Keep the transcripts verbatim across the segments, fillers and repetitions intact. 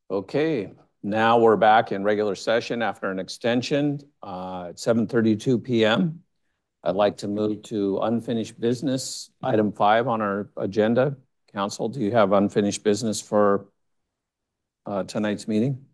Okay, now we're back in regular session after an extension uh, at seven thirty-two p m I'd like to move to unfinished business, item five on our agenda. Council, do you have unfinished business for uh, tonight's meeting? Do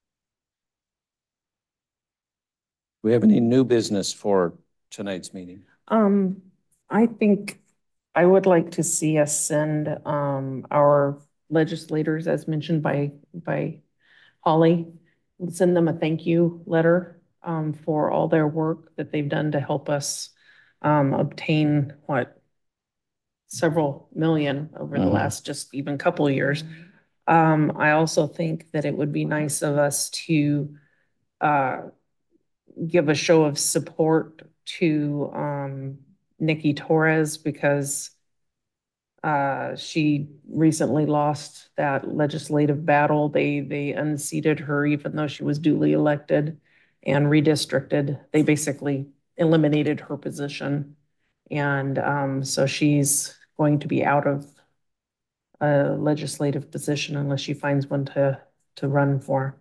we have any new business for tonight's meeting? Um, I think I would like to see us send um, our legislators, as mentioned by by Holly, send them a thank you letter um, for all their work that they've done to help us um, obtain what several million over the Mhm. last just even couple of years. Um, I also think that it would be nice of us to uh, give a show of support to um, Nikki Torres because uh, she recently lost that legislative battle. They they unseated her even though she was duly elected and redistricted. They basically eliminated her position, and um, so she's going to be out of a legislative position unless she finds one to to run for.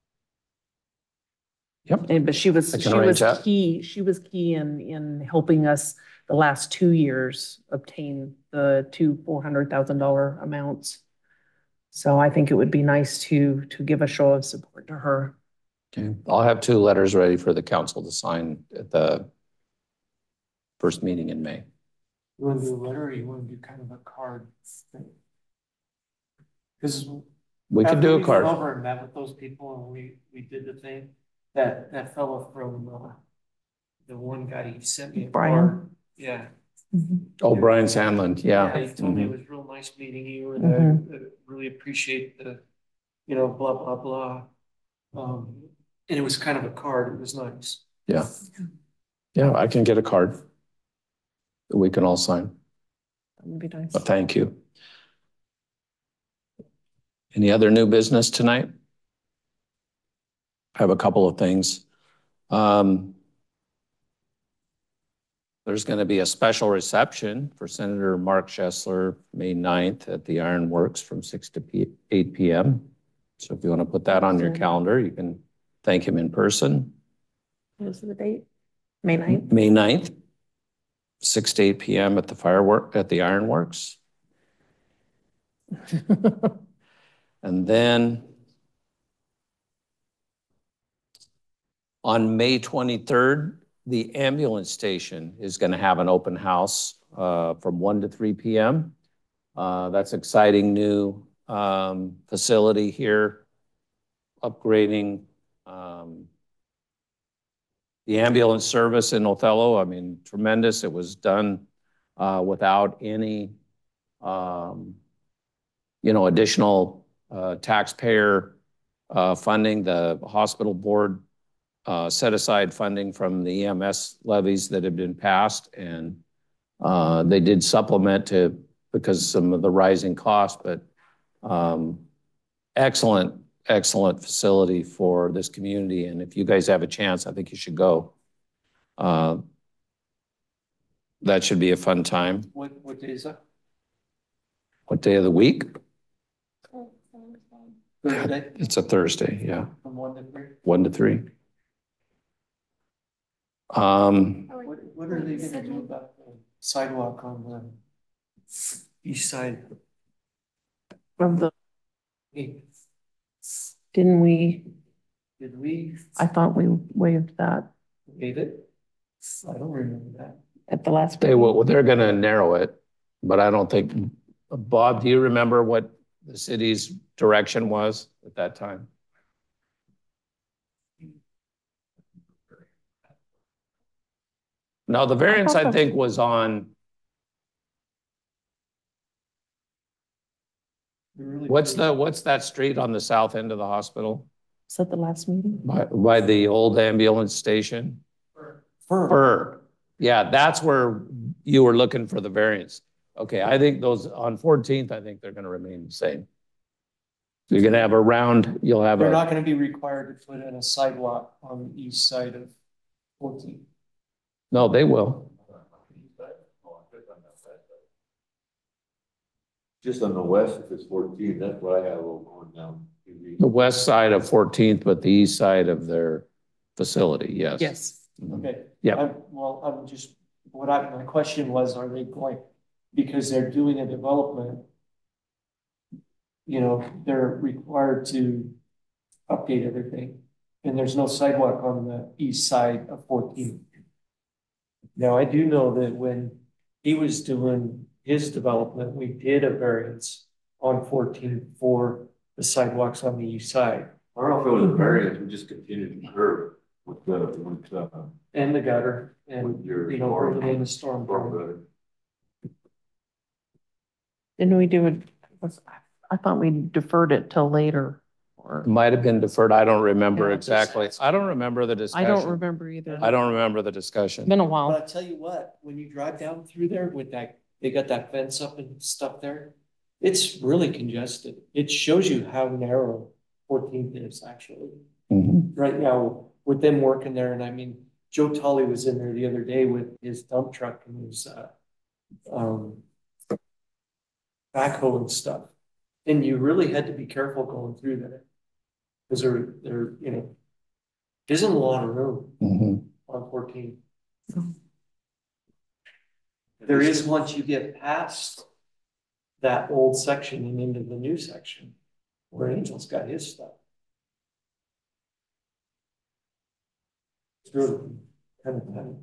Yep. And, but she was I can she was arrange that. key. She was key in in helping us the last two years obtain the two four hundred thousand dollar amounts. So I think it would be nice to to give a show of support to her. Okay, I'll have two letters ready for the council to sign at the first meeting in May. You want to do a letter or you want to do kind of a card thing? Because We could do a we card. went over and met with those people and we, we did the thing, that, that fellow from, uh, the one guy, he sent me a Brian? card. Yeah. Mhm. Oh, Brian Sandland, yeah. Yeah, he told me it Mhm. was real nice meeting you and Mhm. I, I really appreciate the, you know, blah, blah, blah. Um, and it was kind of a card. It was nice. Yeah. Yeah, I can get a card that we can all sign. That would be nice. But thank you. Any other new business tonight? I have a couple of things. Um, there's going to be a special reception for Senator Mark Schessler, May ninth at the Iron Works from six to eight p m So if you want to put that on your calendar, you can thank him in person. What is the date? May ninth? May ninth, six to eight p m at the firework at the Ironworks. And then on May twenty-third, the ambulance station is going to have an open house uh, from one to three p m Uh, that's exciting new um, facility here, upgrading um, the ambulance service in Othello. I mean, tremendous. It was done uh, without any, um, you know, additional uh, taxpayer uh, funding. The hospital board uh, set aside funding from the E M S levies that have been passed, and uh, they did supplement to because of some of the rising costs, but um, excellent, excellent facility for this community. And if you guys have a chance, I think you should go. Uh, that should be a fun time. What, what day is that? What day of the week? Thursday? It's a Thursday, yeah. From one to three? One to three. Um, What, what are they gonna do about the sidewalk on the east side? Of the, Hey, didn't we, did we I thought we waived that waive it? I don't remember that. at the last. they will, they're gonna narrow it, but I don't think, Bob, do you remember what the city's direction was at that time? No, the variance, I think, was on, Really what's good. the, what's that street on the south end of the hospital? Is that the last meeting? By, by the old ambulance station? Fur. Fur. Yeah, that's where you were looking for the variance. Okay, I think those on fourteenth, I think they're gonna remain the same. So you're gonna have a round, you'll have They're a, not gonna be required to put in a sidewalk on the east side of fourteen. no, they will. Just on the west, if it's fourteen, that's what I have going down. The west side of fourteenth, but the east side of their facility, yes. Yes. Okay. Yeah. I'm- Well, I'm just, what I, my question was, are they going, because they're doing a development, you know, they're required to update everything. And there's no sidewalk on the east side of fourteenth. Now, I do know that when he was doing his development, we did a variance on fourteen for the sidewalks on the east side. I don't know if it was a variance, we just continued to curve with the, with the. And the gutter and, With your you know, storm- bringing in the storm. storm drain. gutter. Didn't we do it? was- I thought we deferred it till later or. Might have been deferred. I don't remember Yeah, just exactly. ask. I don't remember the I discussion. don't remember either. I don't remember the discussion. Been a But while. I tell you what, when you drive down through there with that, they got that fence up and stuff there. It's really congested. It shows you how narrow fourteenth is actually. Mhm. Right now, with them working there, and I mean, Joe Tully was in there the other day with his dump truck and his, uh, um, backhoe and stuff. And you really had to be careful going through there. Cause there, there, you know, isn't a lot of room Mhm. on fourteen. There is once you get past that old section and into the new section where Angel's got his stuff. It's really kind of funny.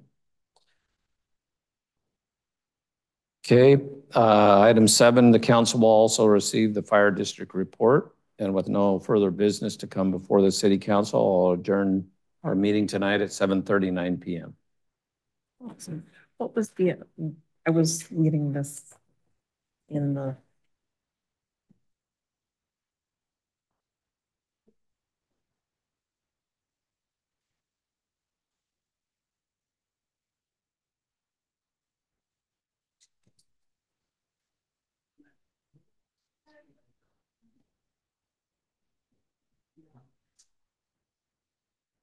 Okay, uh, item seven, the council will also receive the fire district report. And with no further business to come before the city council, I'll adjourn our meeting tonight at seven thirty-nine P M Awesome. What was the, I was reading this in the